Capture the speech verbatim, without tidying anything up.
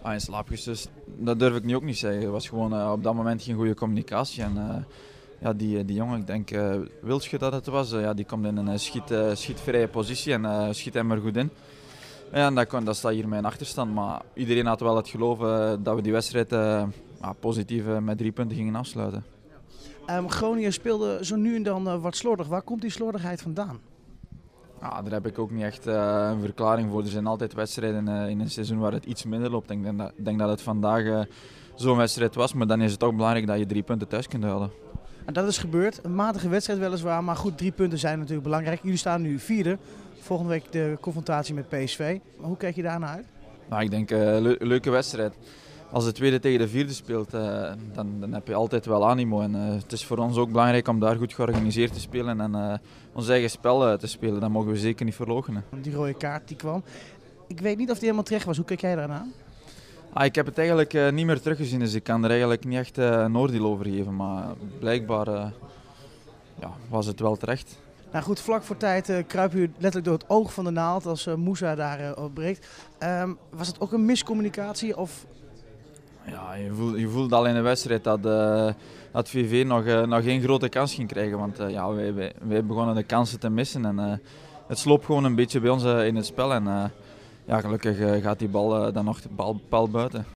Ah, in slaap gekust, dat durf ik nu ook niet zeggen. Het was gewoon uh, op dat moment geen goede communicatie. En, uh, ja, die, die jongen, ik denk uh, Wilsje dat het was, uh, ja, die komt in een uh, schiet, uh, schietvrije positie en uh, schiet hem er goed in. Ja, en dat, kon, dat staat hier mijn achterstand, maar iedereen had wel het geloof uh, dat we die wedstrijd uh, uh, positief uh, met drie punten gingen afsluiten. Um, Groningen speelde zo nu en dan uh, wat slordig. Waar komt die slordigheid vandaan? Ja, daar heb ik ook niet echt uh, een verklaring voor. Er zijn altijd wedstrijden uh, in een seizoen waar het iets minder loopt. Ik denk dat, denk dat het vandaag uh, zo'n wedstrijd was, maar dan is het toch belangrijk dat je drie punten thuis kunt houden. En dat is gebeurd. Een matige wedstrijd weliswaar, maar goed, drie punten zijn natuurlijk belangrijk. Jullie staan nu vierde. Volgende week de confrontatie met P S V. Maar hoe kijk je daarna uit? Nou, ik denk een uh, le leuke wedstrijd. Als de tweede tegen de vierde speelt, uh, dan, dan heb je altijd wel animo. En, uh, het is voor ons ook belangrijk om daar goed georganiseerd te spelen en uh, ons eigen spel uh, te spelen. Dat mogen we zeker niet verloochenen. Die rode kaart die kwam. Ik weet niet of die helemaal terecht was. Hoe kijk jij daaraan? Ah, ik heb het eigenlijk uh, niet meer teruggezien, dus ik kan er eigenlijk niet echt uh, een oordeel over geven. Maar blijkbaar uh, ja, was het wel terecht. Nou goed, vlak voor tijd uh, kruip u letterlijk door het oog van de naald als uh, Moussa daar uh, op breekt. Um, was het ook een miscommunicatie? Of... Ja, je voelt, je voelt al in de wedstrijd dat, uh, dat V V nog, uh, nog geen grote kans ging krijgen. Want uh, ja, wij, wij, wij begonnen de kansen te missen. En, uh, het sloop gewoon een beetje bij ons uh, in het spel. En uh, ja, gelukkig uh, gaat die bal uh, dan nog de bal, bal buiten.